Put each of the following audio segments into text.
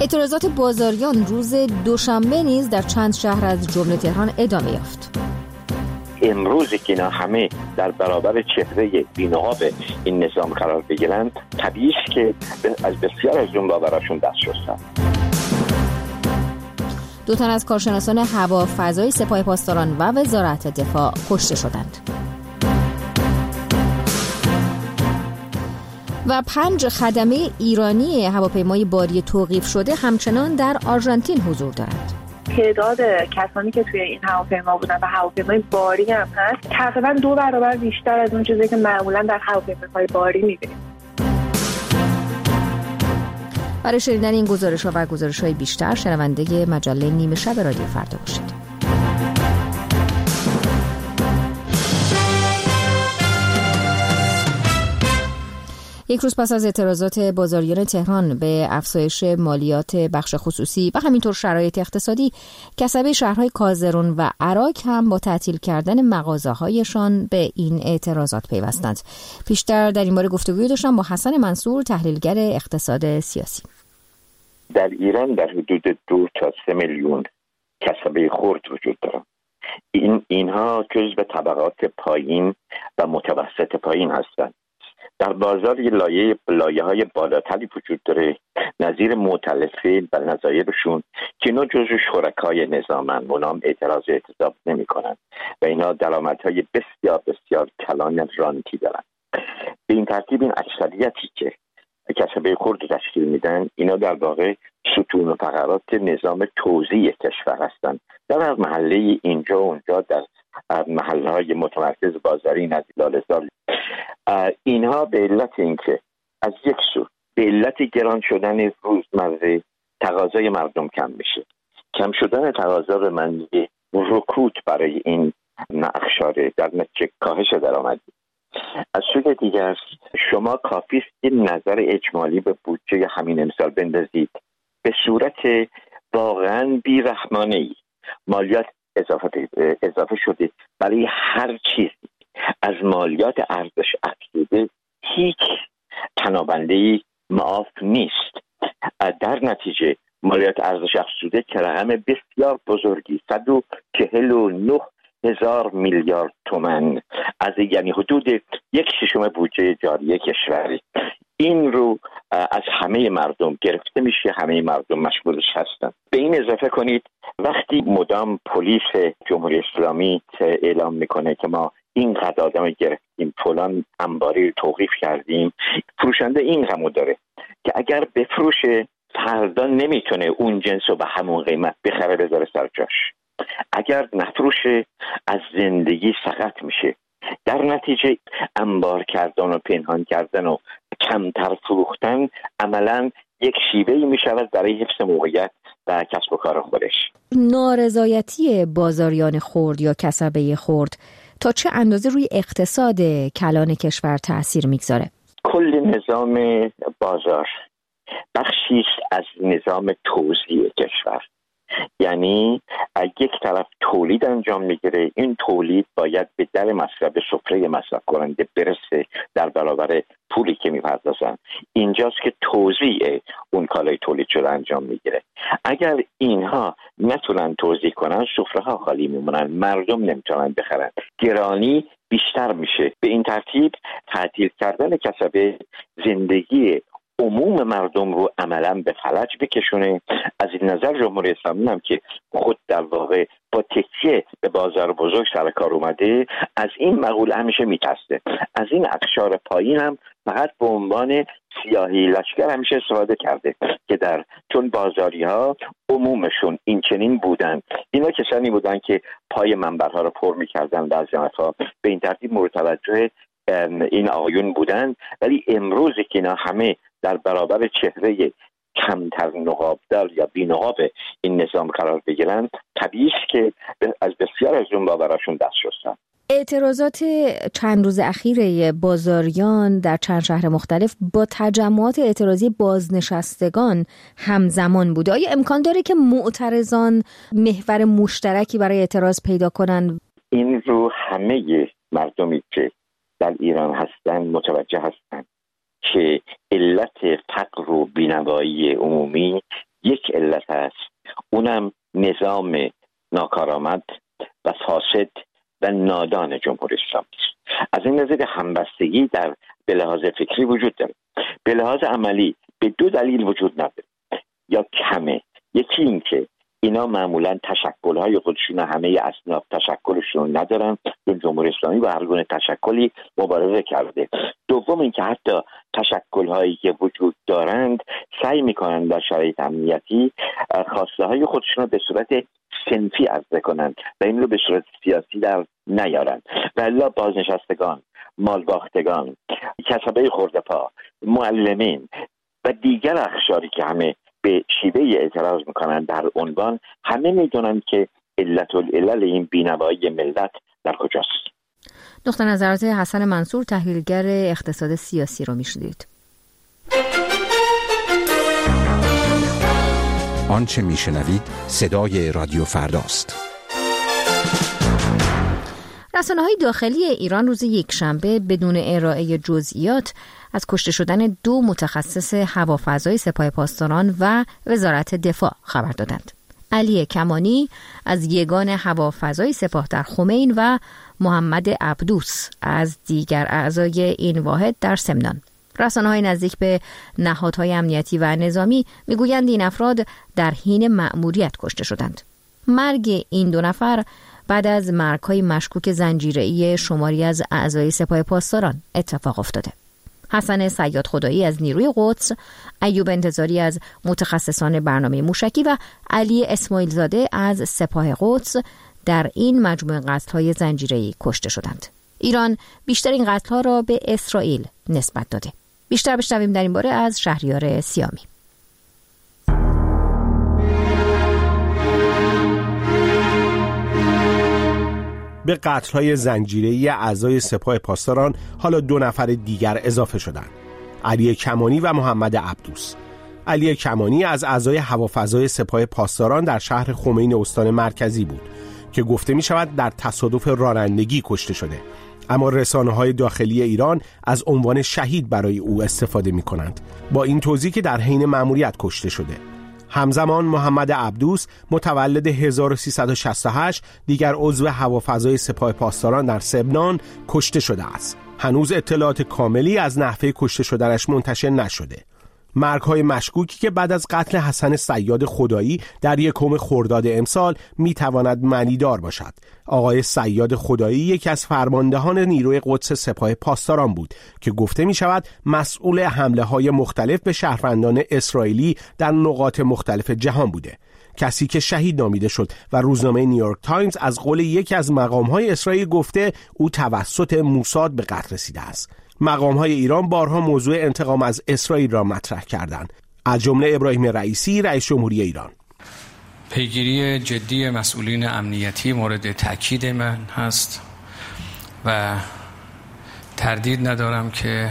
اعتراضات بازاریان روز دوشنبه نیز در چند شهر از جمله تهران ادامه یافت. امروزی که اینا همه در برابر چهره بی‌نقاب این نظام قرار بگیرند، طبیعی است که از بسیار از اون باوراشون دست شستن. 2 تن از کارشناسان هوافضای سپاه پاسداران و وزارت دفاع کشته شدند. و 5 خدمه ایرانی هواپیمای باری توقیف شده همچنان در آرژانتین حضور دارند. تعداد کسانی که توی این هواپیما بودن و هواپیمای باری هم هست تقریبا 2 برابر بیشتر از اون چیزی که معمولا در هواپیماهای باری می‌بینیم. برای شنیدن این گزارش‌ها و گزارش‌های بیشتر شنونده مجله نیمه شب رادیو فردا باشید. یک روز پس از اعتراضات بازاریان تهران به افزایش مالیات بخش خصوصی و همینطور شرایط اقتصادی، کسبه شهرهای کازرون و عراق هم با تعطیل کردن مغازه‌هایشان به این اعتراضات پیوستند. پیشتر در این باره گفتگوی داشتم با حسن منصور، تحلیلگر اقتصاد سیاسی. در ایران در حدود 2 تا 3 میلیون کسبه خرد وجود دارند. اینها جزو طبقات پایین و متوسط پایین هستند. در بازار لایه‌های بالاتری وجود داره، نظیر معتلفین و نظایرشون که اینا جزو شرکای نظامن، اونام اعتراض اعتصاب نمی کنن و اینا درآمدهای بسیار بسیار کلان رانتی دارن. به این ترتیب این اکثریتی که کسبه خرد تشکیل میدن، اینا در واقع ستون و فقرات نظام توزیع کشور هستند. در هر محله اینجا و اونجا، در محلهای متمرکز بازاری نزدیک لاله‌زار، اینها به علت اینکه از یک سو به علت گران شدن روزمره تقاضای مردم کم میشه، کم شدن تقاضا به معنی رکود برای این اقشار، در نتیجه کاهش درآمدی. از سوی دیگر شما کافی است که نظر اجمالی به بودجه همین امسال بندازید، به صورت واقعا بی‌رحمانه‌ای مالیات اضافه شده برای هر چیزی. از مالیات ارزش افزوده هیچ تنابنده‌ای معاف نیست. در نتیجه مالیات ارزش افزوده که رقم بسیار بزرگی 149,000 میلیارد تومان، از یعنی حدود 1/6 بودجه جاری کشوری، این رو از همه مردم گرفته میشه، همه مردم مشمولش هستن. به این اضافه کنید وقتی مدام پلیس جمهوری اسلامی اعلام میکنه که ما این قدر آدم گرفتیم، فلان انباری رو توقیف کردیم، فروشنده این غمو داره که اگر بفروشه فردا نمیتونه اون جنس رو به همون قیمت بخره بذاره سر جاش. اگر نفروشه از زندگی سقط میشه. در نتیجه انبار کردن و پنهان کردن و کمتر فروختن عملاً یک شیوهی میشود برای حفظ موقعیت و کسب و کار خودش. نارضایتی بازاریان خرد یا کسبه خرد تا چه اندازه روی اقتصاد کلان کشور تأثیر میگذاره؟ کل نظام بازار بخشی است از نظام توزیع کشور. یعنی یک طرف تولید انجام میگیره، این تولید باید به در مصرف، به سفره مصرف کننده برسه در برابر پولی که میپردازن. اینجاست که توزیع اون کالای تولید شده انجام میگیره. اگر اینها نتونن توزیع کنن، سفره ها خالی میمونن، مردم نمیتونن بخرن، گرانی بیشتر میشه. به این ترتیب تعطیل کردن کسبه زندگی عموم مردم رو عملاً به فلج بکشونه. از این نظر جمهوری اسلامی هم که خود در واقع با تکیه به بازار بزرگ سر کار اومده، از این مقوله همیشه میترسه. از این اقشار پایین هم فقط به عنوان سیاهی لشکر همیشه استفاده کرده که چون بازاری ها عمومشون این چنین بودن، اینا کسانی بودن که پای منبرها رو پر میکردن، بعضی وقتا به این ترتیب مورد توجه این آقایون بودن. ولی امروزی که اینا همه در برابر چهره کمتر نقابدار یا بی نقاب این نظام قرار بگیرن، طبیعی است که از بسیار از اون باوراشون دست شستن. اعتراضات چند روز اخیر بازاریان در چند شهر مختلف با تجمعات اعتراضی بازنشستگان همزمان بوده. آیا امکان داره که معترضان محور مشترکی برای اعتراض پیدا کنن؟ این رو همه مردمی که در ایران هستن متوجه هستن که علت فقر و بینوایی عمومی یک وابستگی به لحاظ فکری وجود داره. به لحاظ عملی به دو دلیل وجود نداره یا کمه. یکی این که اینا معمولا تشکل‌های خودشون همه اصناف تشکلشون ندارن، چون جمهوری اسلامی با هر گونه تشکلی مبارزه کرده. دوم این که حتی تشکل‌هایی که وجود دارند سعی می‌کنند در شرایط امنیتی خواسته‌های خودشون رو به صورت صنفی عرضه کنند و این رو به صورت سیاسی در نیارند. ولی بازنشستگان، مالباختگان، کسبه خرده‌پا، معلمین و دیگر اقشاری که همه به شیوه اعتراض میکنن در عنوان، همه میدونن که علت العلل این بینوایی ملت در کجاست. نقطه نظرات حسن منصور، تحلیلگر اقتصاد سیاسی رو میشنید. آنچه میشنوید صدای رادیو فرداست. رسانه‌های داخلی ایران روز یکشنبه بدون ارائه جزئیات از کشته شدن 2 متخصص هوافضای سپاه پاسداران و وزارت دفاع خبر دادند. علی کمانی از یگان هوافضای سپاه در خمین و محمد عبدوس از دیگر اعضای این واحد در سمنان. رسانه‌های نزدیک به نهادهای امنیتی و نظامی میگویند این افراد در حین مأموریت کشته شدند. مرگ این 2 نفر بعد از مرگ‌های مشکوک زنجیره‌ای شماری از اعضای سپاه پاسداران اتفاق افتاده. حسن صیاد خدایی از نیروی قدس، ایوب انتظاری از متخصصان برنامه موشکی و علی اسماعیل زاده از سپاه قدس در این مجموعه قتل‌های زنجیره‌ای کشته شدند. ایران بیشتر این قتل‌ها را به اسرائیل نسبت داده. بیشتر بشنویم در این باره از شهریار سیامی. به قتل‌های زنجیره‌ای اعضای سپاه پاسداران حالا 2 نفر دیگر اضافه شدند. علی کمانی و محمد عبدوس. علی کمانی از اعضای هوافضای سپاه پاسداران در شهر خمین استان مرکزی بود که گفته می شود در تصادف رانندگی کشته شده، اما رسانه‌های داخلی ایران از عنوان شهید برای او استفاده می کنند، با این توضیح که در حین مأموریت کشته شده. همزمان محمد عبدوس متولد 1368 دیگر عضو هوافضای سپاه پاسداران در سمنان کشته شده است. هنوز اطلاعات کاملی از نحوه کشته شدنش منتشر نشده. مرگ‌های مشکوکی که بعد از قتل حسن صیاد خدایی در 1 خرداد امسال میتواند معنیدار باشد. آقای صیاد خدایی یکی از فرماندهان نیروی قدس سپاه پاسداران بود که گفته می شود مسئول حمله‌های مختلف به شهروندان اسرائیلی در نقاط مختلف جهان بوده. کسی که شهید نامیده شد و روزنامه نیویورک تایمز از قول یکی از مقام‌های اسرائیل گفته او توسط موساد به قتل رسیده است. مقام‌های ایران بارها موضوع انتقام از اسرائیل را مطرح کردند، از جمله ابراهیم رئیسی رئیس جمهوری ایران. پیگیری جدی مسئولین امنیتی مورد تأکید من هست و تردید ندارم که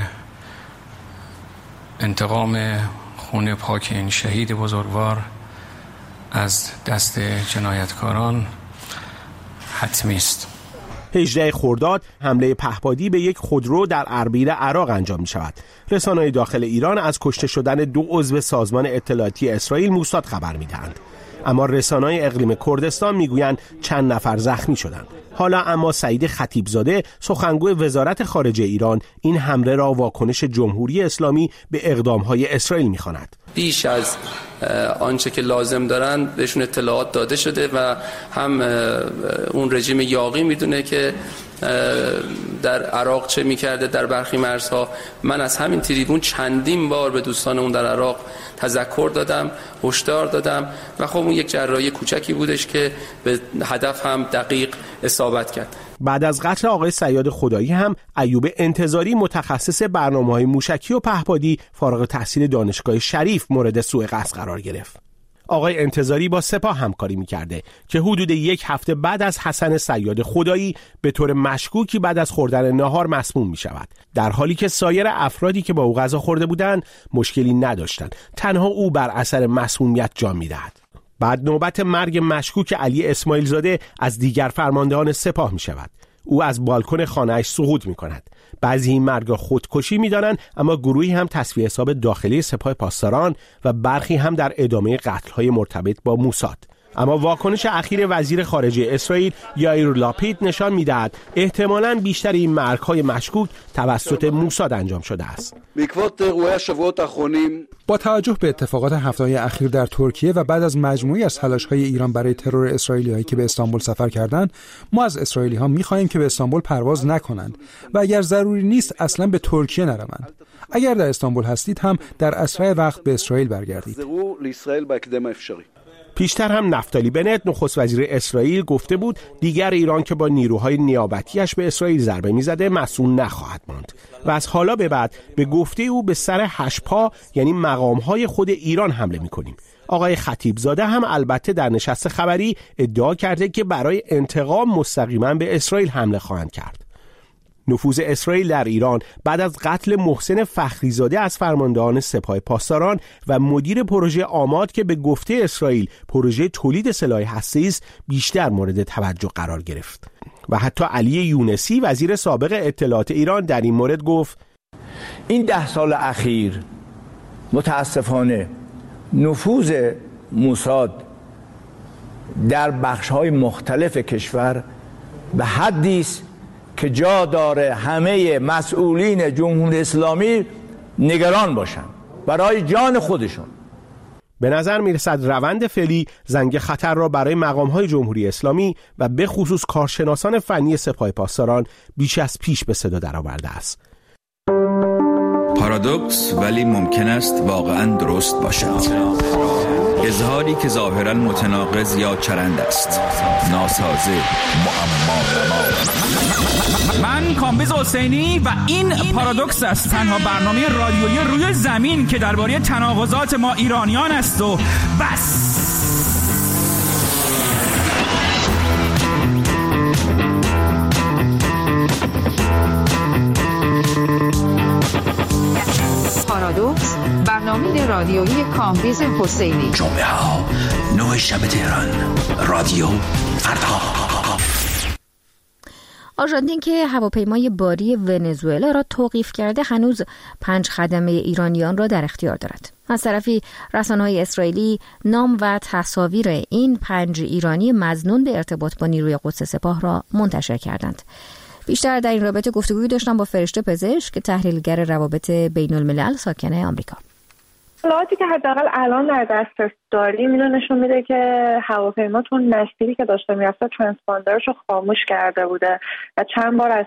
انتقام خون پاک این شهید بزرگوار از دست جنایتکاران حتمی است. 18 خرداد حمله پهپادی به یک خودرو در اربیل عراق انجام می شود. رسانه‌های داخل ایران از کشته شدن 2 عضو سازمان اطلاعاتی اسرائیل موساد خبر می دهند. اما رسانه‌های اقلیم کردستان می گویند چند نفر زخمی شدند. حالا اما سعید خطیبزاده سخنگوی وزارت خارجه ایران این حمله را واکنش جمهوری اسلامی به اقدام‌های اسرائیل می‌خواند. بیش از آنچه که لازم دارن بهشون اطلاعات داده شده و هم اون رژیم یاغی میدونه که در عراق چه میکرده در برخی مرزها. من از همین تریبون چندین بار به دوستانمون در عراق تذکر دادم، هشدار دادم و خب اون یک جراحی کوچکی بودش که به هدف هم دقیق اصابت کرد. بعد از قتل آقای صیاد خدایی هم ایوب انتظاری متخصص برنامه‌های موشکی و پهپادی فارغ التحصیل دانشگاه شریف مورد سوء قصد قرار گرفت. آقای انتظاری با سپاه همکاری می‌کرده که حدود 1 هفته بعد از حسن صیاد خدایی به طور مشکوکی بعد از خوردن ناهار مسموم می‌شود، در حالی که سایر افرادی که با او غذا خورده بودند مشکلی نداشتند، تنها او بر اثر مسمومیت جان می‌دهد. بعد نوبت مرگ مشکوک علی اسماعیل زاده از دیگر فرماندهان سپاه می‌شود. او از بالکن خانه‌اش سقوط می‌کند. بعضی این مرگ خودکشی می‌دانند، اما گروهی هم تصفیه حساب داخلی سپاه پاسداران و برخی هم در ادامه قتل‌های مرتبط با موساد. اما واکنش اخیر وزیر خارجه اسرائیل یائیر لاپید نشان می‌دهد احتمالاً بیشتر این مرگ‌های مشکوک توسط موساد انجام شده است. با توجه به اتفاقات هفته‌های اخیر در ترکیه و بعد از مجموعی از تلاش‌های ایران برای ترور اسرائیلی‌هایی که به استانبول سفر کردند، ما از اسرائیلی‌ها می‌خواهیم که به استانبول پرواز نکنند و اگر ضروری نیست اصلاً به ترکیه نروند. اگر در استانبول هستید هم در اسرع وقت به اسرائیل برگردید. پیشتر هم نفتالی بنت نخست وزیر اسرائیل گفته بود دیگر ایران که با نیروهای نیابتیش به اسرائیل ضربه می‌زده مسئول نخواهد ماند و از حالا به بعد به گفته او به سر 8 پا یعنی مقام‌های خود ایران حمله می‌کنیم. آقای خطیبزاده هم البته در نشست خبری ادعا کرده که برای انتقام مستقیما به اسرائیل حمله خواهند کرد. نفوذ اسرائیل در ایران بعد از قتل محسن فخریزاده از فرماندهان سپاه پاسداران و مدیر پروژه آماد که به گفته اسرائیل پروژه تولید سلاح هسته‌ای است بیشتر مورد توجه قرار گرفت و حتی علی یونسی وزیر سابق اطلاعات ایران در این مورد گفت این 10 سال اخیر متاسفانه نفوذ موساد در بخش‌های مختلف کشور به حدی است که جا داره همه مسئولین جمهوری اسلامی نگران باشن برای جان خودشون. به نظر میرسد روند فعلی زنگ خطر را برای مقام‌های جمهوری اسلامی و به خصوص کارشناسان فنی سپاه پاسداران بیش از پیش به صدا درآورده است. پارادوکس ولی ممکن است واقعاً درست باشد. اظهاری که ظاهراً متناقض یا چرند است. ناسازه، معما. من کامبیز حسینی و این پارادوکس است، تنها برنامه رادیویی روی زمین که درباره تناقضات ما ایرانیان است و بس. پارادوکس، برنامه رادیویی کامبیز حسینی. جمعه ها 9 شب تهران، رادیو فردا. آرژانتین که هواپیمای باری ونزوئلا را توقیف کرده هنوز 5 خدمه ایرانیان را در اختیار دارد. از طرفی رسانه‌های اسرائیلی نام و تصاویر این 5 ایرانی مظنون به ارتباط با نیروی قدس سپاه را منتشر کردند. بیشتر در این رابطه گفتگویی داشتم با فرشته پزشک که تحلیلگر روابط بین الملل ساکن آمریکا. اطلاعاتی که حداقل الان در دسترس داریم اینو نشون میده که هواپیما تو مسیری که داشته میرفته ترانسپاندرش رو خاموش کرده بوده و چند بار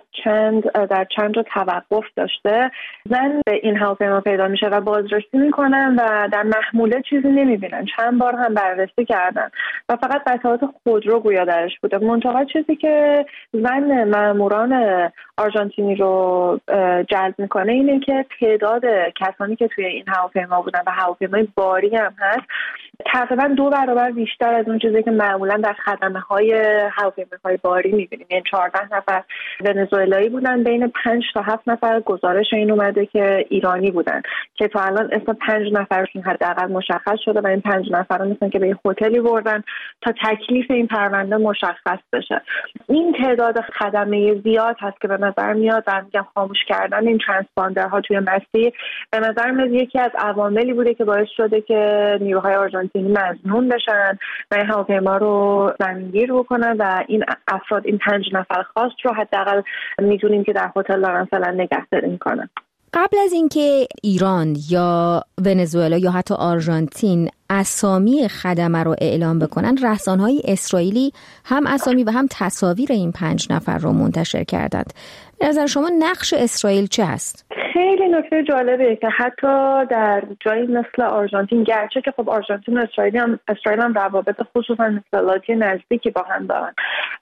در چند جا توقف داشته. زن به این هواپیما پیدا میشه و بازرسی میکنن و در محموله چیزی نمیبینن. چند بار هم بررسی کردن و فقط قطعات خودرو گویا درش بوده. منتها چیزی که زن ماموران آرژانتینی رو جلب میکنه اینه که تعداد کسانی که توی این هواپیما بودن و هواپیمای باری هم هست تقریبا 2 برابر بیشتر از اون چیزی که معمولا در خدمه‌های هواپیماهای باری می‌بینیم. یعنی 14 نفر ونزوئلایی بودن، بین 5 تا 7 نفر گزارش این اومده که ایرانی بودن که تا الان اسم 5 نفرشون حداقل مشخص شده و این 5 نفر رو مثلا که به هتلی بردن تا تکلیف این پرونده مشخص بشه. این تعداد خدمه زیاد هست که به نظر میاد و میگم خاموش کردن این ترانسپاندرها توی مسیر به نظر میاد یکی از عواملی بوده که باعث شده که نیروهای آرژانتینی مظنون بشن و این هواپیما رو زمینگیر بکنن و این افراد، این 5 نفر خاص رو حداقل میدونیم که در هتل دارن فعلا نگهداری میکنن. قبل از اینکه ایران یا ونزوئلا یا حتی آرژانتین اسامی خدمه رو اعلام بکنن، رسانه‌های اسرائیلی هم اسامی و هم تصاویر این 5 نفر رو منتشر کردند. به نظر شما نقش اسرائیل چه هست؟ خیلی نکته جالبه که حتی در جایی مثل آرژانتین، گرچه که خب آرژانتین و اسرائیل هم روابط خصوصا اطلاعاتی نزدیکی با هم دارن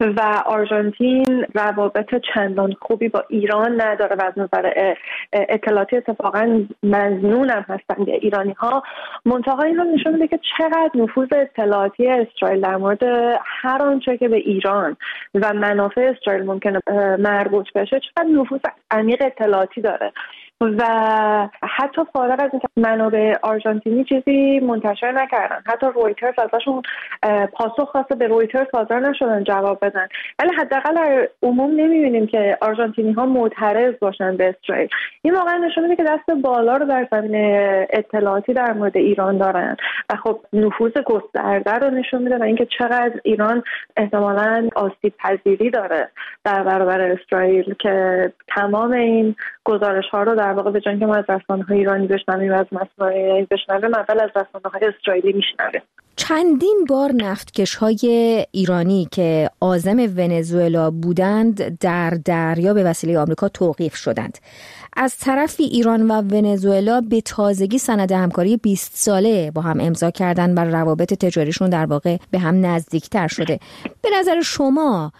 و آرژانتین روابط چندان خوبی با ایران نداره و از نظر اطلاعاتی اتفاقا مظنون هم هستن ایرانی ها. منتها این رو نشون میده که چقدر نفوذ اطلاعاتی اسرائیل در مورد هر آنچه که به ایران و منافع اسرائیل ممکنه مربوط بشه چقدر نفوذ عمیق اطلاعاتی داره و حتی فارغ از اینکه منابع آرژانتینی چیزی منتشر نکردن، حتی رویترز ازشون پاسخ خواسته، به رویترز حاضر نشدن جواب بدن، ولی حداقل در عموم نمیبینیم که آرژانتینی ها معترض باشن به اسرائیل. این واقعا نشون میده که دست بالا رو در زمینه اطلاعاتی در مورد ایران دارن و خب نفوذ گسترده رو نشون میده و اینکه چقدر ایران احتمالاً آسیب پذیری داره در برابر اسرائیل که تمام این گزارش ها رو در واقع به جای اینکه ما از رسانه‌های ایرانی بشنویم، از مسائل بشنویم، اول از رسانه‌های اسرائیلی میشنویم. چندین بار نفتکش‌های ایرانی که عازم ونزوئلا بودند در دریا به وسیله آمریکا توقیف شدند. از طرفی ایران و ونزوئلا به تازگی سند همکاری 20 ساله با هم امضا کردن و روابط تجاریشون در واقع به هم نزدیکتر شده. به نظر شما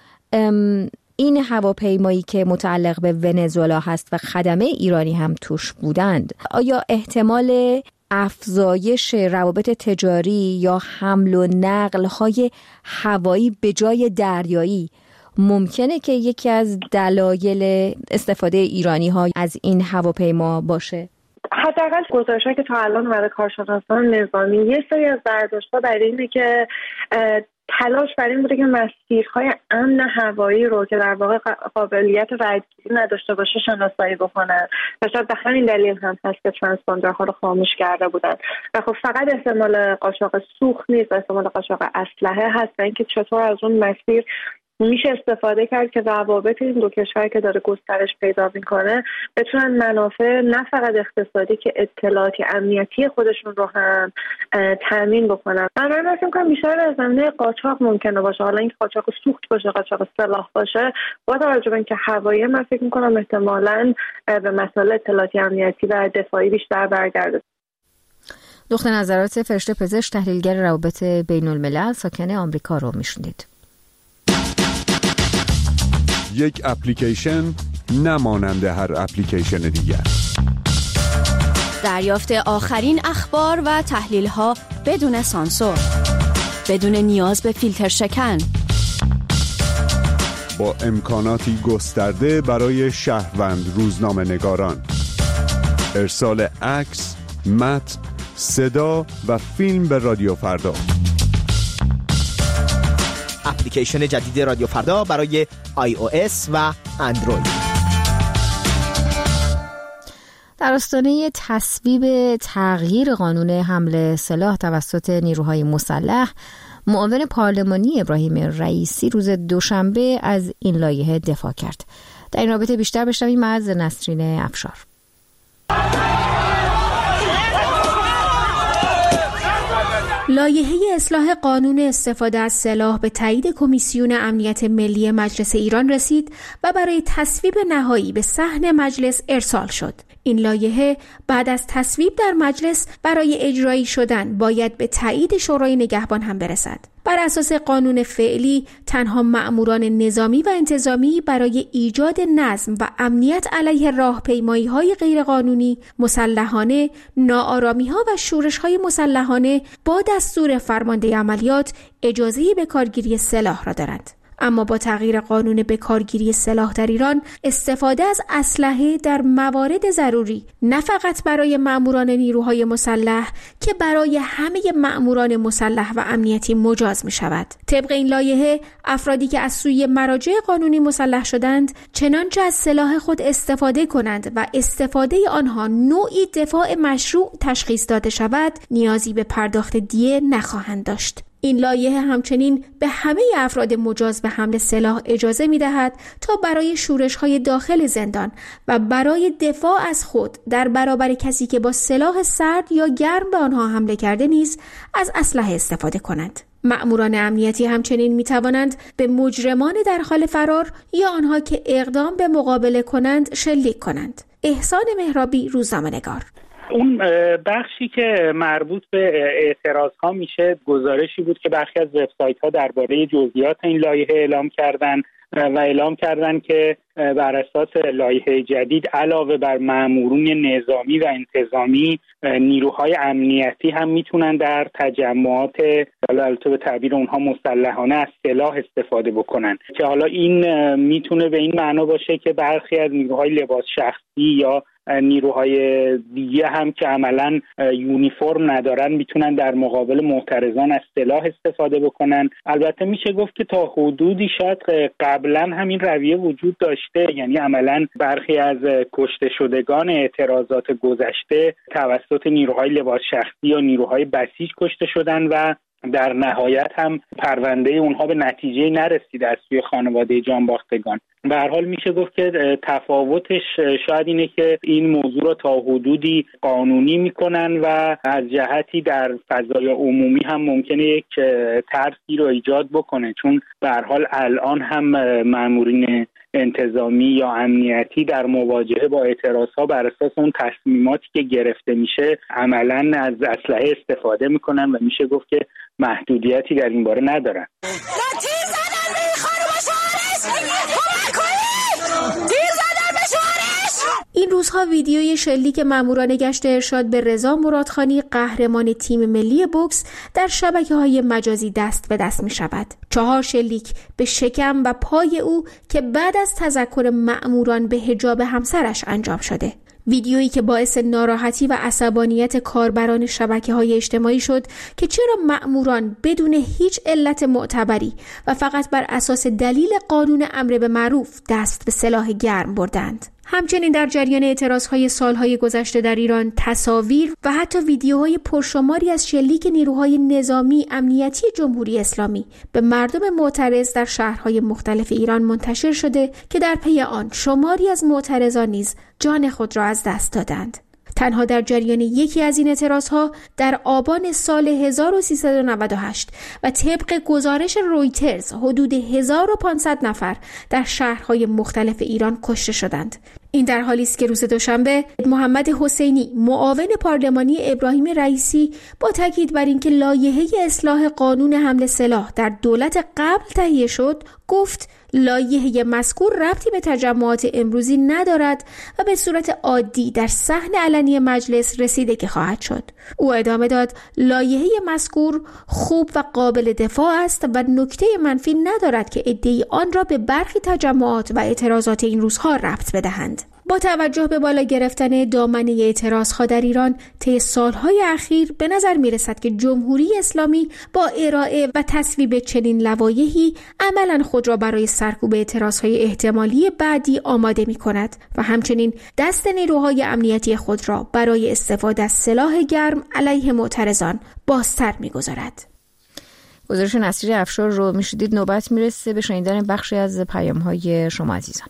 این هواپیمایی که متعلق به ونزوئلا هست و خدمه ایرانی هم توش بودند، آیا احتمال افزایش روابط تجاری یا حمل و نقل های هوایی به جای دریایی ممکنه که یکی از دلایل استفاده ایرانی ها از این هواپیما باشه؟ حداقل گزارش‌هایی که تا الان اومده کارشناسان نظامی، یه سری از برداشت‌ها برای اینه که تلاش بر این بوده که مسیرهای امن هوایی رو که در واقع قابلیت ردگیری نداشته باشه شناسایی بکنن و شاید به همین دلیل هم هست که ترانسپاندرها رو خاموش کرده بودن و خب فقط احتمال قاچاق سوخت نیست، احتمال قاچاق اسلحه هست و اینکه چطور از اون مسیر میشه استفاده کرد که روابط این دو کشور که داره گسترش پیدا میکنه بتونن منافع نه فقط اقتصادی که اطلاعاتی امنیتی خودشون رو هم تامین بکنن. من فکر می‌کنم بیشتر از زمینه قاچاق ممکنه باشه، حالا این قاچاق سوخت باشه، قاچاق سلاح باشه، با توجه به اینکه هوایی من فکر می‌کنم احتمالاً به مسائل اطلاعاتی امنیتی و دفاعی بیشتر برگرده. دکتر نظرات فرشته پزشک، تحلیلگر روابط بین‌الملل، ساکن آمریکا رو میشنید. یک اپلیکیشن نمانند هر اپلیکیشن دیگر. دریافت آخرین اخبار و تحلیل‌ها بدون سانسور، بدون نیاز به فیلتر شکن، با امکاناتی گسترده برای شهروند روزنامه‌نگاران، ارسال عکس، متن، صدا و فیلم به رادیو فردا. اپلیکیشن جدید رادیو فردا برای iOS و اندروید. در آستانه تصویب تغییر قانون حمل سلاح توسط نیروهای مسلح، معاون پارلمانی ابراهیم رئیسی روز دوشنبه از این لایحه دفاع کرد. در این رابطه بیشتر بشنویم از نسرین افشار. لایحه اصلاح قانون استفاده از سلاح به تایید کمیسیون امنیت ملی مجلس ایران رسید و برای تصویب نهایی به صحن مجلس ارسال شد. این لایحه بعد از تصویب در مجلس برای اجرایی شدن باید به تایید شورای نگهبان هم برسد. بر اساس قانون فعلی تنها مأموران نظامی و انتظامی برای ایجاد نظم و امنیت علیه راهپیمایی‌های غیرقانونی، مسلحانه، ناآرامی‌ها و شورش‌های مسلحانه با دستور فرمانده عملیات اجازه به کارگیری سلاح را دارند. اما با تغییر قانون به کارگیری سلاح در ایران، استفاده از اسلحه در موارد ضروری نه فقط برای مأموران نیروهای مسلح که برای همه مأموران مسلح و امنیتی مجاز می شود. طبق این لایحه، افرادی که از سوی مراجع قانونی مسلح شدند چنانچه از سلاح خود استفاده کنند و استفاده آنها نوعی دفاع مشروع تشخیص داده شود، نیازی به پرداخت دیه نخواهند داشت. این لایحه همچنین به همه افراد مجاز به حمل سلاح اجازه می‌دهد تا برای شورش‌های داخل زندان و برای دفاع از خود در برابر کسی که با سلاح سرد یا گرم به آنها حمله کرده نیز از اسلحه استفاده کنند. مأموران امنیتی همچنین می‌توانند به مجرمان در حال فرار یا آنها که اقدام به مقابله کنند شلیک کنند. احسان مهرابی، روزنامه‌نگار. اون بخشی که مربوط به اعتراض ها میشه گزارشی بود که برخی از وبسایت ها درباره جزئیات این لایحه اعلام کردن که بر اساس لایحه جدید علاوه بر مامورین نظامی و انتظامی، نیروهای امنیتی هم میتونن در تجمعات البته به تعبیر اونها مسلحانه از سلاح استفاده بکنن که حالا این میتونه به این معنا باشه که برخی از نیروهای لباس شخصی یا نیروهای دیگه هم که عملاً یونیفرم ندارن میتونن در مقابل معترضان از سلاح استفاده بکنن. البته میشه گفت که تا حدودی شاید قبلا همین رویه وجود داشته، یعنی عملاً برخی از کشته شدگان اعتراضات گذشته توسط نیروهای لباس شخصی یا نیروهای بسیج کشته شدن و در نهایت هم پرونده اونها به نتیجه نرسید از سوی خانواده جانباختگان. به هر حال میشه گفت که تفاوتش شاید اینه که این موضوع رو تا حدودی قانونی میکنن و از جهتی در فضای عمومی هم ممکنه یک ترسی رو ایجاد بکنه، چون به هر حال الان هم مامورین انتظامی یا امنیتی در مواجهه با اعتراضها بر اساس اون تصمیماتی که گرفته میشه عملاً از اسلحه استفاده میکنن و میشه گفت که محدودیتی در این باره ندارن. این روزها ویدیوی شلیک ماموران گشت ارشاد به رضا مرادخانی قهرمان تیم ملی بوکس در شبکه‌های مجازی دست به دست می‌شود. 4 شلیک به شکم و پای او که بعد از تذکر ماموران به حجاب همسرش انجام شده. ویدیویی که باعث ناراحتی و عصبانیت کاربران شبکه‌های اجتماعی شد که چرا مأموران بدون هیچ علت معتبری و فقط بر اساس دلیل قانون امر به معروف دست به سلاح گرم بردند. همچنین در جریان اعتراضهای سالهای گذشته در ایران تصاویر و حتی ویدیوهای پرشماری از شلیک نیروهای نظامی امنیتی جمهوری اسلامی به مردم معترض در شهرهای مختلف ایران منتشر شده که در پی آن شماری از معترضان نیز جان خود را از دست دادند. تنها در جریان یکی از این اعتراضها در آبان سال 1398 و طبق گزارش رویترز حدود 1500 نفر در شهرهای مختلف ایران کشته شدند. این در حالی است که روز دوشنبه محمد حسینی معاون پارلمانی ابراهیم رئیسی با تاکید بر اینکه لایحه اصلاح قانون حمل سلاح در دولت قبل تهیه شد گفت لایحه مذکور ربطی به تجمعات امروزی ندارد و به صورت عادی در صحن علنی مجلس رسیدگی خواهد شد. او ادامه داد لایحه مذکور خوب و قابل دفاع است و نکته منفی ندارد که عده‌ای آن را به برخی تجمعات و اعتراضات این روزها ربط بدهند. با توجه به بالا گرفتن دامنه اعتراضها در ایران طی سالهای اخیر به نظر می‌رسد که جمهوری اسلامی با ارائه و تصویب چنین لوایحی عملاً خود را برای سرکوب اعتراضهای احتمالی بعدی آماده می‌کند و همچنین دست نیروهای امنیتی خود را برای استفاده از سلاح گرم علیه معترضان بازتر می‌گذارد. گزارش نصیر افشار رو می‌شنیدید. نوبت میرسه به شنیدن بخشی از پیام‌های شما عزیزان.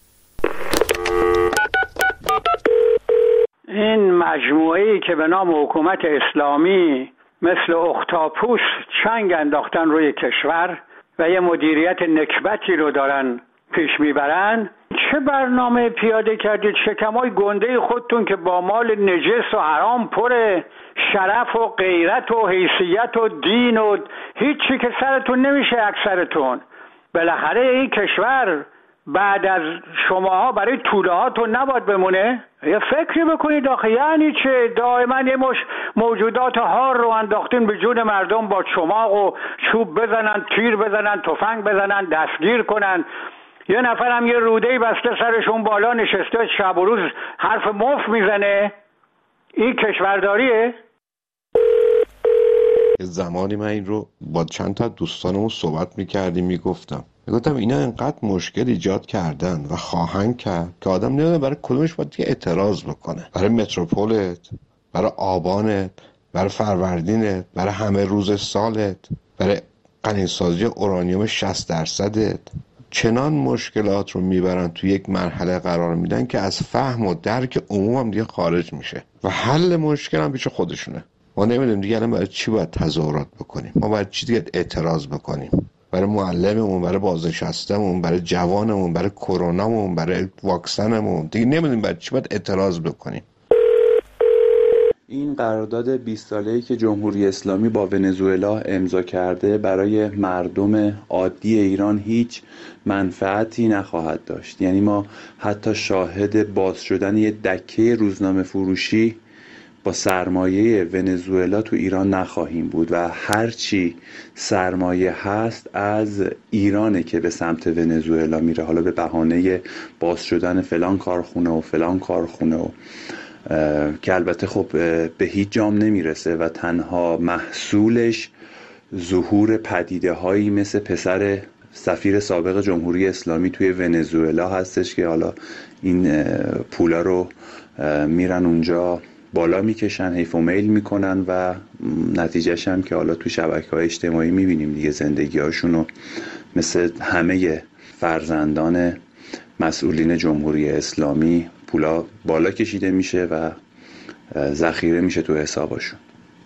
این مجموعه‌ای که به نام حکومت اسلامی مثل اختاپوس چنگ انداختن روی کشور و یه مدیریت نکبتی رو دارن پیش میبرن، چه برنامه پیاده کردید؟ شکمای گنده خودتون که با مال نجس و حرام پره، شرف و غیرت و حیثیت و دین و هیچی که سرتون نمیشه اکثرتون. بالاخره این کشور بعد از شماها برای توله هاتون نباید بمونه؟ یه فکری بکنید آخه، یعنی چه؟ دائما یه مش موجودات هار رو انداختین به جون مردم با چماق و چوب بزنن، تیر بزنن، تفنگ بزنن، دستگیر کنن. یه نفر هم یه رودهی بسته سرشون بالا نشسته شب و روز حرف مفت میزنه. این کشورداریه؟ زمانی من این رو با چند تا دوستانمون صحبت میکردیم، گفتم اینا انقدر مشکل ایجاد کردن و خواهند کرد که آدم نمیدونه برای کدومش باید اعتراض بکنه. برای متروپولت، برای آبانت، برای فروردینت، برای همه روز سالت، برای غنیسازی اورانیوم 60%. چنان مشکلات رو میبرن تو یک مرحله قرار میدن که از فهم و درک عموم هم دیگه خارج میشه و حل مشکل هم پیش خودشونه. ما نمیدونیم دیگه الان برای چی باید تظاهرات بکنیم، ما باید چی دیگه اعتراض بکنیم؟ برای معلممون، برای بازنشستمون، برای جوانمون، برای کرونامون، برای واکسنمون، دیگه نمیدونیم برای چی باید اعتراض بکنیم. این قرارداد 20 ساله‌ای که جمهوری اسلامی با ونزوئلا امضا کرده برای مردم عادی ایران هیچ منفعتی نخواهد داشت. یعنی ما حتی شاهد باز شدن یه دکه روزنامه فروشی با سرمایه ونزوئلا تو ایران نخواهیم بود و هرچی سرمایه هست از ایرانه که به سمت ونزوئلا میره، حالا به بهانه باز شدن فلان کارخونه و فلان کارخونه و که البته خب به هیچ جام نمیرسه و تنها محصولش ظهور پدیده هایی مثل پسر سفیر سابق جمهوری اسلامی توی ونزوئلا هستش که حالا این پولا رو میرن اونجا بالا میکشن، حیف و میل میکنن و نتیجهش هم که حالا تو شبکه‌های اجتماعی میبینیم دیگه، زندگی هاشونو مثل همه فرزندان مسئولین جمهوری اسلامی پولا بالا کشیده میشه و ذخیره میشه تو حسابشون.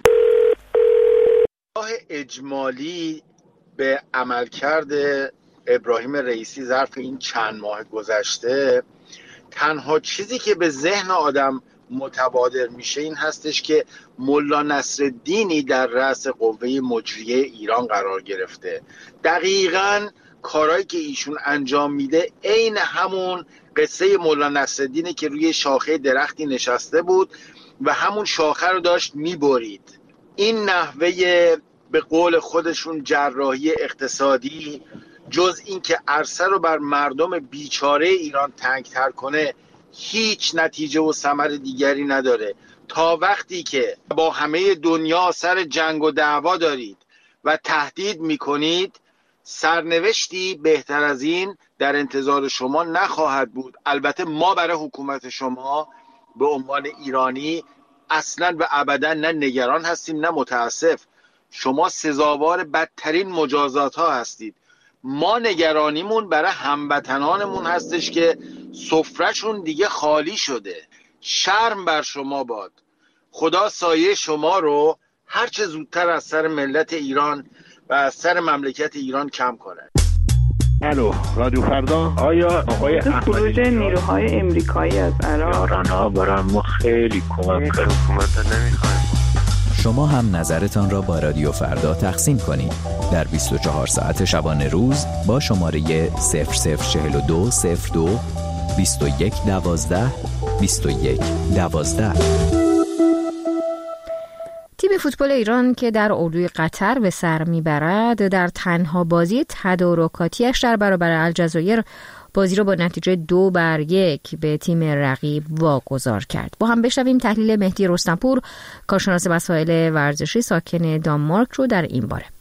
اجمالی به عملکرد ابراهیم رئیسی ظرف این چند ماه گذشته، تنها چیزی که به ذهن آدم متبادر میشه این هستش که ملا نصرالدینی در رأس قوه مجریه ایران قرار گرفته. دقیقاً کارهایی که ایشون انجام میده عین همون قصه ملا نصرالدینه که روی شاخه درختی نشسته بود و همون شاخه رو داشت میبرید. این نحوه به قول خودشون جراحی اقتصادی جز این که عرصه رو بر مردم بیچاره ایران تنگ‌تر کنه هیچ نتیجه و ثمر دیگری نداره. تا وقتی که با همه دنیا سر جنگ و دعوا دارید و تهدید میکنید، سرنوشتی بهتر از این در انتظار شما نخواهد بود. البته ما برای حکومت شما به عنوان ایرانی اصلا و ابدا نه نگران هستیم نه متاسف. شما سزاوار بدترین مجازات ها هستید. ما نگرانیمون برای هموطنانمون هستش که سفرهشون دیگه خالی شده. شرم بر شما باد. خدا سایه شما رو هرچه زودتر از سر ملت ایران و از سر مملکت ایران کم کنه. الو، رادیو فردا. آیا آقای خروج نیروهای امریکایی از عراق ایران‌ها برای ما خیلی کمک کرد. حکومت نمیخوایم. شما هم نظرتان را با رادیو فردا تقسیم کنید در 24 ساعت شبانه روز با شماره 0042 02 21 12 21 12. تیم فوتبال ایران که در اردوی قطر به سر میبرد در تنها بازی تدارکاتیش در برابر الجزایر بازی را با نتیجه 2-1 به تیم رقیب واگذار کرد. با هم بشنویم تحلیل مهدی رستمپور، کارشناس مسائل ورزشی ساکن دانمارک رو در این باره.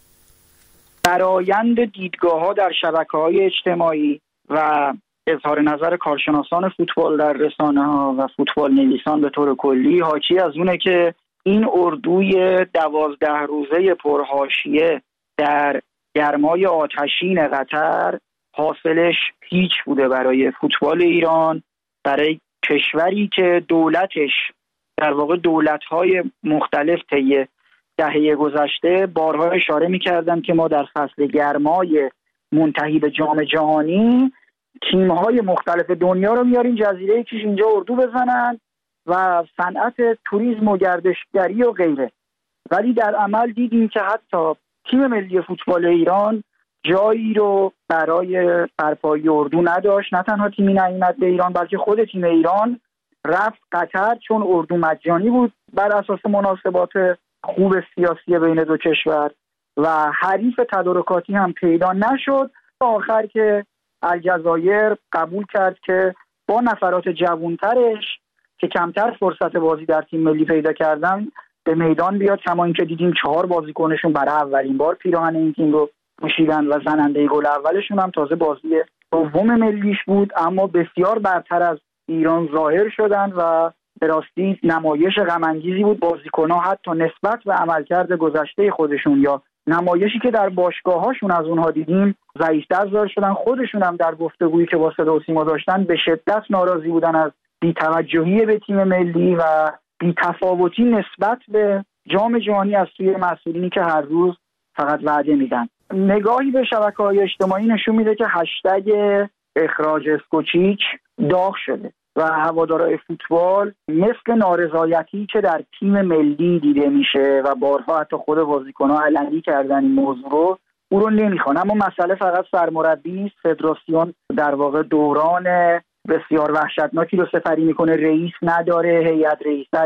برآیند دیدگاه‌ها در شبکه‌های اجتماعی و اظهار نظر کارشناسان فوتبال در رسانه‌ها و فوتبال نویسان به طور کلی حاکی از اونه که این اردوی 12 روزه پرحاشیه در گرمای آتشین قطر حاصلش هیچ بوده برای فوتبال ایران، برای کشوری که دولتش در واقع دولت‌های مختلف طی دهه گذشته بارها اشاره می‌کردن که ما در فصل گرمای منتهی به جام جهانی تیم‌های مختلف دنیا رو میاریم جزیره کیش اینجا اردو بزنن و صنعت توریسم و گردشگری و غیره. ولی در عمل دیدیم که حتی تیم ملی فوتبال ایران جایی رو برای برپایی اردو نداشت. نه تنها تیمی نیامد به ایران بلکه خود تیم ایران رفت قطر چون اردو مجانی بود بر اساس مناسبات خوب سیاسی بین دو کشور و حریف تدارکاتی هم پیدا نشد. آخر که الجزایر قبول کرد که با نفرات جوانترش که کمتر فرصت بازی در تیم ملی پیدا کردن به میدان بیاد، کما اینکه دیدیم 4 بازیکنشون برای اولین بار پیراهن این تیم رو پوشیدن و زننده گل اولشون هم تازه بازی دوم ملیش بود، اما بسیار برتر از ایران ظاهر شدن و به راستی نمایش غم انگیزی بود. بازیکن‌ها حتی نسبت به عملکرد گذشته خودشون یا نمایشی که در باشگاه‌هاشون از اونها دیدیم ضعیف‌تر ظاهر شدن. خودشون هم در گفتگویی که با صدا و سیما داشتن به شدت ناراضی بودن از بی‌توجهی به تیم ملی و بی‌تفاوتی نسبت به جام جهانی از سوی مسئولینی که هر روز فقط وعده میدن. نگاهی به شبکه‌های اجتماعی نشون میده که هشتگ اخراج اسکوچیچ داغ شده و هوادارهای فوتبال مثل نارضایتی که در تیم ملی دیده میشه و بارها حتی خود بازیکن‌ها علنی کردن این موضوع رو او رو نمیخوان. اما مسئله فقط سرمربی نیست. فدراسیون در واقع دوران بسیار وحشتناکی رو سپری میکنه. رئیس نداره، هیئت رئیسش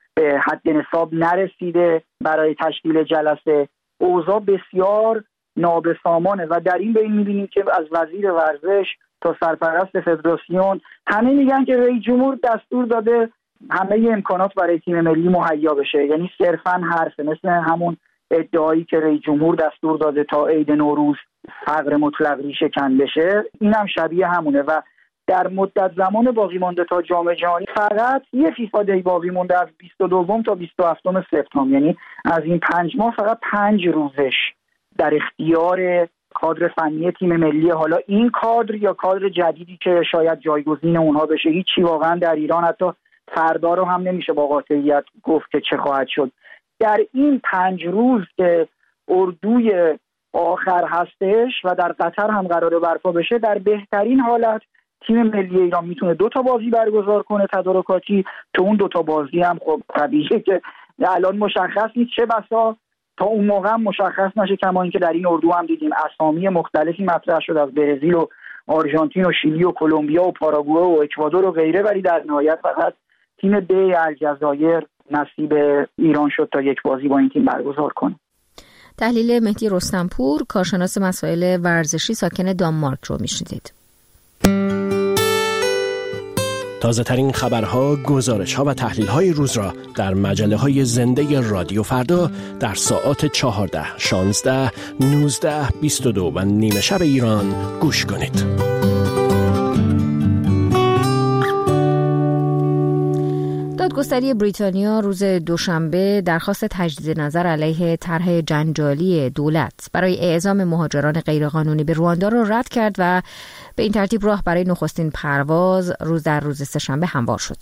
به حد نصاب نرسیده برای تشکیل جلسه. اوضاع بسیار نابسامانه و در این بین می‌بینیم که از وزیر ورزش تا سرپرست فدراسیون همه میگن که رئیس جمهور دستور داده همه امکانات برای تیم ملی مهیا بشه، یعنی صرفاً حرفه، مثل همون ادعایی که رئیس جمهور دستور داده تا عید نوروز فقر مطلق ریشه کن بشه. این هم شبیه همونه و در مدت زمان باقی مانده تا جام جهانی فقط یه فیفا دی باقی مونده از 22 تا 27 سپتامبر، یعنی از این 5 ماه فقط 5 روزش در اختیار کادر فنی تیم ملی. حالا این کادر یا کادر جدیدی که شاید جایگزین اونها بشه، هیچی واقعا در ایران حتی فردا رو هم نمیشه با قاطعیت گفت که چه خواهد شد. در این 5 روز که اردوی آخر هستش و در قطر هم قراره برپا بشه، در بهترین حالت تیم ملی ایران میتونه 2 تا بازی برگزار کنه تدارکاتی. تو اون 2 تا بازی هم خب طبیعیه که الان مشخص نیست، چه بسا تا اون موقع هم مشخص نشه، کما اینکه در این اردو هم دیدیم اسامی مختلفی مطرح شد از برزیل و آرژانتین و شیلی و کلمبیا و پاراگوئه و اکوادور و غیره، ولی در نهایت فقط تیم B الجزایر نصیب ایران شد تا یک بازی با این تیم برگزار کنه. تحلیل مهدی رستمپور، کارشناس مسائل ورزشی ساکن دانمارک رو میشنیدید. تازه ترین خبرها، گزارش‌ها و تحلیل‌های روز را در مجله‌های زنده رادیو فردا در ساعات 14، 16، 19، 22 و نیمه شب ایران گوش کنید. دادگستری بریتانیا روز دوشنبه درخواست تجدید نظر علیه طرح جنجالی دولت برای اعزام مهاجران غیرقانونی به رواندا را رد کرد و به این ترتیب راه برای نخستین پرواز روز سه‌شنبه هموار شد.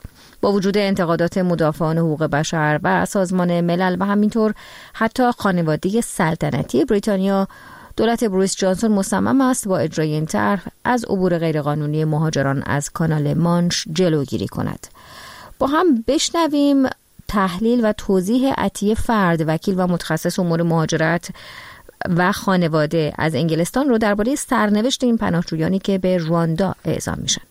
با وجود انتقادات مدافعان حقوق بشر و سازمان ملل و همینطور حتی خانواده سلطنتی بریتانیا، دولت بوریس جانسون مصمم است با اجرای این طرح از عبور غیرقانونی مهاجران از کانال مانش جلوگیری کند. با هم بشنویم تحلیل و توضیح عطیه فرد، وکیل و متخصص امور مهاجرت و خانواده از انگلستان رو درباره سرنوشت این پناهجویانی که به رواندا اعزام میشن.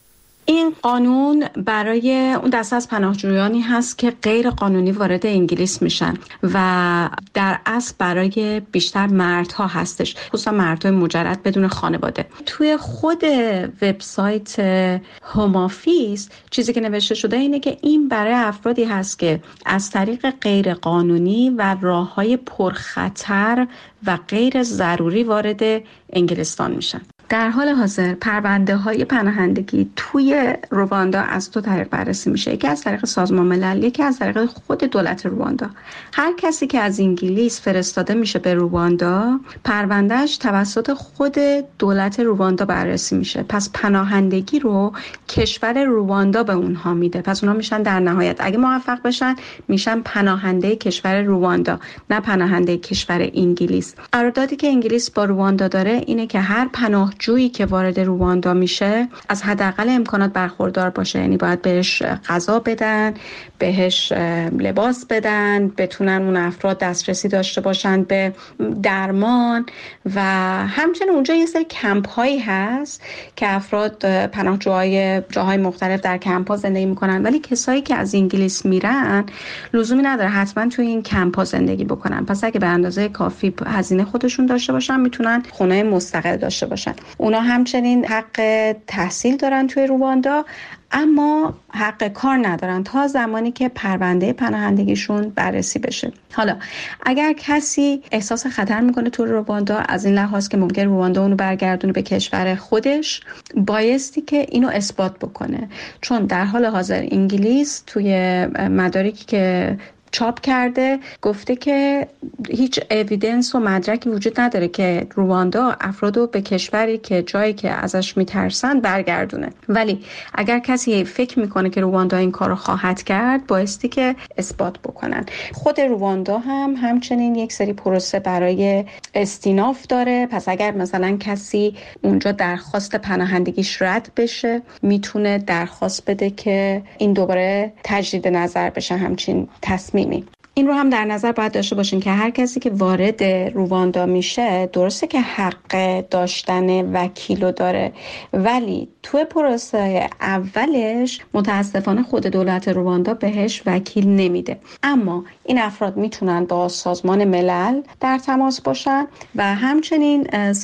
این قانون برای اون دسته از پناهجویانی هست که غیر قانونی وارد انگلیس میشن و در اصل برای بیشتر مردها هستش، خصوصا مردهای مجرد بدون خانواده. توی خود وبسایت هوم آفیس چیزی که نوشته شده اینه که این برای افرادی هست که از طریق غیر قانونی و راههای پرخطر و غیر ضروری وارد انگلستان میشن. در حال حاضر پرونده های پناهندگی توی رواندا از 2 طریق بررسی میشه، یکی از طریق سازمان ملل، یکی از طریق خود دولت رواندا. هر کسی که از انگلیس فرستاده میشه به رواندا، پروندهش توسط خود دولت رواندا بررسی میشه. پس پناهندگی رو کشور رواندا به اونها میده. پس اونها میشن در نهایت اگه موفق بشن میشن پناهنده کشور رواندا، نه پناهنده کشور انگلیس. قراردادی که انگلیس با رواندا داره اینه که هر پناهجویی که وارد رواندا میشه از حداقل امکانات برخوردار باشه، یعنی باید بهش غذا بدن، بهش لباس بدن، بتونن اون افراد دسترسی داشته باشن به درمان و همچنین اونجا یه سری کمپ هایی هست که افراد پناهجوهای جاهای مختلف در کمپ ها زندگی میکنن، ولی کسایی که از انگلیس میرن لزومی نداره حتما توی این کمپ ها زندگی بکنن. پس اگه به اندازه کافی هزینه خودشون داشته باشن میتونن خونه مستقل داشته باشن. اونا همچنین حق تحصیل دارن توی رواندا، اما حق کار ندارن تا زمانی که پرونده پناهندگیشون بررسی بشه. حالا اگر کسی احساس خطر میکنه تو رواندا، از این لحاظ که ممکن رواندا اونو برگردونه به کشور خودش، بایستی که اینو اثبات بکنه، چون در حال حاضر انگلیس توی مدارکی که چاپ کرده گفته که هیچ اویدنس و مدرکی وجود نداره که رواندا افرادو به کشوری که جایی که ازش میترسن برگردونه. ولی اگر کسی فکر میکنه که رواندا این کارو خواهد کرد، بایستی که اثبات بکنن. خود رواندا هم همچنین یک سری پروسه برای استیناف داره. پس اگر مثلا کسی اونجا درخواست پناهندگیش رد بشه، میتونه درخواست بده که این دوباره تجدید نظر بشه همچین تصمیم. این رو هم در نظر باید داشته باشین که هر کسی که وارد رواندا میشه درسته که حق داشتن وکیل رو داره، ولی تو پروسه اولش متاسفانه خود دولت رواندا بهش وکیل نمیده. اما این افراد میتونن با سازمان ملل در تماس باشن و همچنین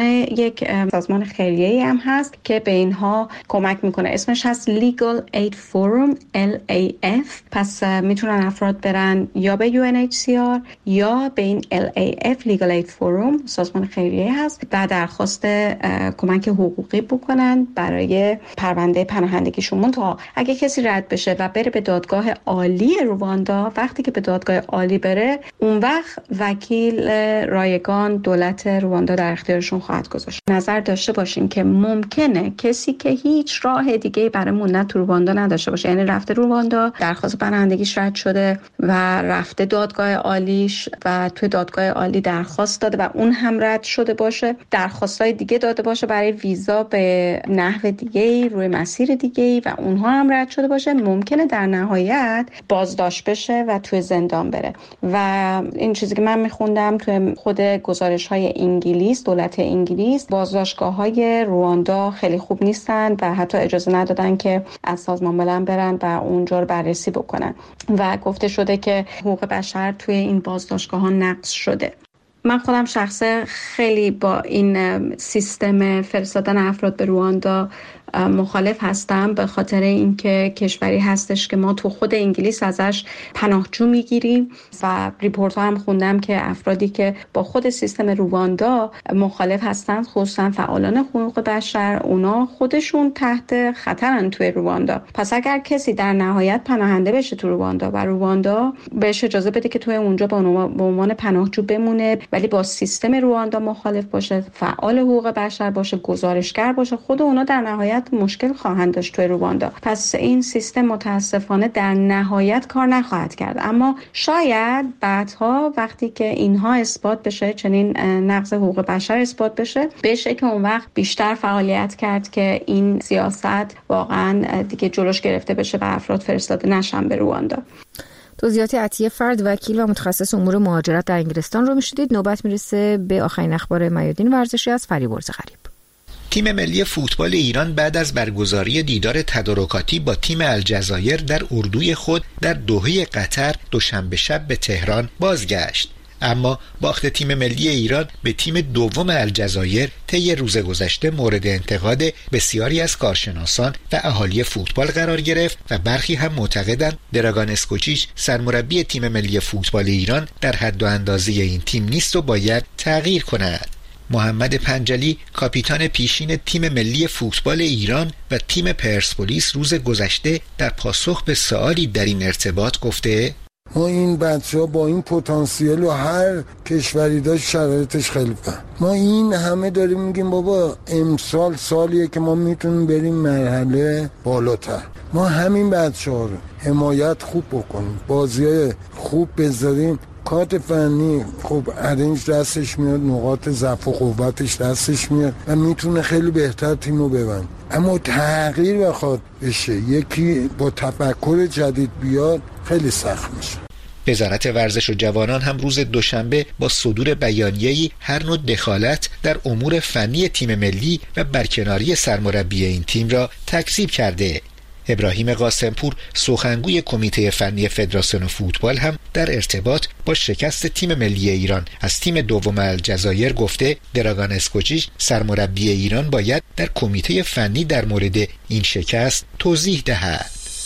یک سازمان خیریه‌ای هم هست که به اینها کمک میکنه، اسمش هست Legal Aid Forum LAF. پس میتونن افراد برن یا به UNHCR یا به این LAF Legal Aid Forum، سازمان خیریه هست، و درخواست کمک حقوقی بکنن برای پرونده پناهندگیشون. تا اگه کسی رد بشه و بره به دادگاه عالی رواندا، وقتی که به دادگاه عالی بره، اون وقت وکیل رایگان دولت رواندا در اختیارشون خواهد گذاشت. نظر داشته باشین که ممکنه کسی که هیچ راه دیگه برای موندن تو رواندا نداشته باشه، یعنی رفته رواندا، درخواست پناهندگیش رد شده و رفته دادگاه عالیش و توی دادگاه عالی درخواست داده و اون هم رد شده باشه، درخواستای دیگه داده باشه برای ویزا به نحو دیگه روی مسیر دیگه و اونها هم رد شده باشه، ممکنه در نهایت بازداشت بشه و توی زندان بره. و این چیزی که من میخوندم توی خود گزارش‌های انگلیس، دولت انگلیس، بازداشتگاه‌های رواندا خیلی خوب نیستن و حتی اجازه ندادن که از سازمان ملل برن و اونجا رو بررسی بکنن و گفته شده که حقوق بشر توی این بازداشتگاه‌ها نقض شده. من خودم شخصه خیلی با این سیستم فرستادن افراد به رواندا مخالف هستم، به خاطر اینکه کشوری هستش که ما تو خود انگلیس ازش پناهجو میگیریم و ریپورت ها هم خوندم که افرادی که با خود سیستم رواندا مخالف هستند، خصوصا فعالان حقوق بشر، اونا خودشون تحت خطرن توی رواندا. پس اگر کسی در نهایت پناهنده بشه تو رواندا و رواندا بهش اجازه بده که توی اونجا به عنوان پناهجو بمونه، ولی با سیستم رواندا مخالف باشه، فعال حقوق بشر باشه، گزارشگر باشه، خود اونا در نهایت مشکل خواهند داشت توی رواندا. پس این سیستم متاسفانه در نهایت کار نخواهد کرد. اما شاید بعدها وقتی که اینها اثبات بشه، چنین نقض حقوق بشر اثبات بشه که اون وقت بیشتر فعالیت کرد که این سیاست واقعا دیگه جلوش گرفته بشه و افراد فرستاده نشن به رواندا. توضیحات عطیه فرد، وکیل و متخصص امور مهاجرت در انگلستان رو میشنیدید. نوبت میرسه به آخرین اخبار میادین ورزشی از فریبرز غریب. تیم ملی فوتبال ایران بعد از برگزاری دیدار تدارکاتی با تیم الجزایر در اردوی خود در دوحه قطر دوشنبه شب به تهران بازگشت. اما باخت تیم ملی ایران به تیم دوم الجزایر طی روز گذشته مورد انتقاد بسیاری از کارشناسان و اهالی فوتبال قرار گرفت و برخی هم معتقدند دراگان اسکوچیچ سرمربی تیم ملی فوتبال ایران در حد و اندازه این تیم نیست و باید تغییر کند. محمد پنجلی، کاپیتان پیشین تیم ملی فوتبال ایران و تیم پرسپولیس، روز گذشته در پاسخ به سوالی در این ارتباط گفته: ما این بچه‌ها با این پتانسیل و هر کشوری داشت شرایطش خیلی ما این همه داریم میگیم بابا امسال سالیه که ما میتونیم بریم مرحله بالاتر. ما همین بچه‌ها رو حمایت خوب بکنیم، بازی‌های خوب بذاریم، کارت فنی خب ارنج دستش میاد، نقاط ضعف و قوتش دستش میاد و میتونه خیلی بهتر تیمو ببند. اما تغییر بخواد بشه، یکی با تفکر جدید بیاد، خیلی سخت میشه. وزارت ورزش و جوانان هم روز دوشنبه با صدور بیانیه‌ای هر نوع دخالت در امور فنی تیم ملی و برکناری سرمربی این تیم را تکذیب کرده. ابراهیم قاسمپور، سخنگوی کمیته فنی فدراسیون فوتبال، هم در ارتباط با شکست تیم ملی ایران از تیم دوم الجزایر گفته دراگان اسکوچیچ سرمربی ایران باید در کمیته فنی در مورد این شکست توضیح دهد.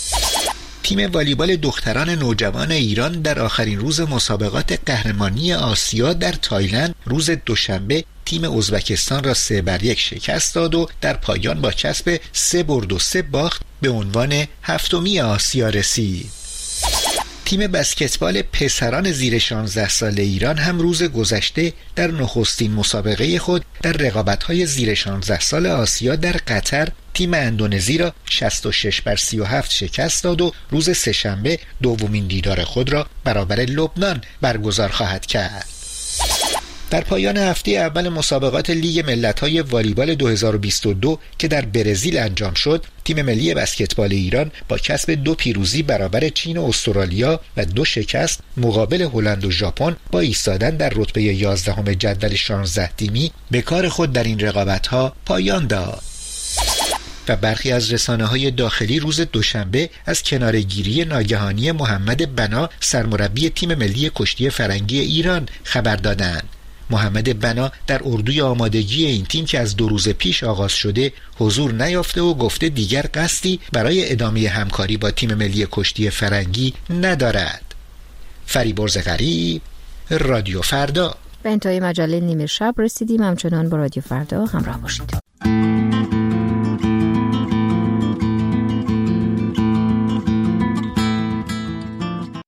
تیم والیبال دختران نوجوان ایران در آخرین روز مسابقات قهرمانی آسیا در تایلند روز دوشنبه تیم ازبکستان را 3-1 شکست داد و در پایان با کسب 3 برد و 3 باخت به عنوان هفتمی آسیا رسید. تیم بسکتبال پسران زیر 16 سال ایران هم روز گذشته در نخستین مسابقه خود در رقابت‌های زیر 16 سال آسیا در قطر تیم اندونزی را 66-37 شکست داد و روز سه‌شنبه دومین دیدار خود را برابر لبنان برگزار خواهد کرد. در پایان هفته اول مسابقات لیگ ملت‌های والیبال 2022 که در برزیل انجام شد، تیم ملی بسکتبال ایران با کسب 2 پیروزی برابر چین و استرالیا و 2 شکست مقابل هلند و ژاپن با ایستادن در رتبه 11 جدول 16 تیمی به کار خود در این رقابت‌ها پایان داد. و برخی از رسانه‌های داخلی روز دوشنبه از کناره‌گیری ناگهانی محمد بنا سرمربی تیم ملی کشتی فرنگی ایران خبر دادند. محمد بنا در اردوی آمادگی این تیم که از 2 روز پیش آغاز شده حضور نیافته و گفته دیگر قصدی برای ادامه همکاری با تیم ملی کشتی فرنگی ندارد. فریبرز غریب، رادیو فردا. به انتهای مجله نیمه شب رسیدیم. همچنان با رادیو فردا همراه باشید.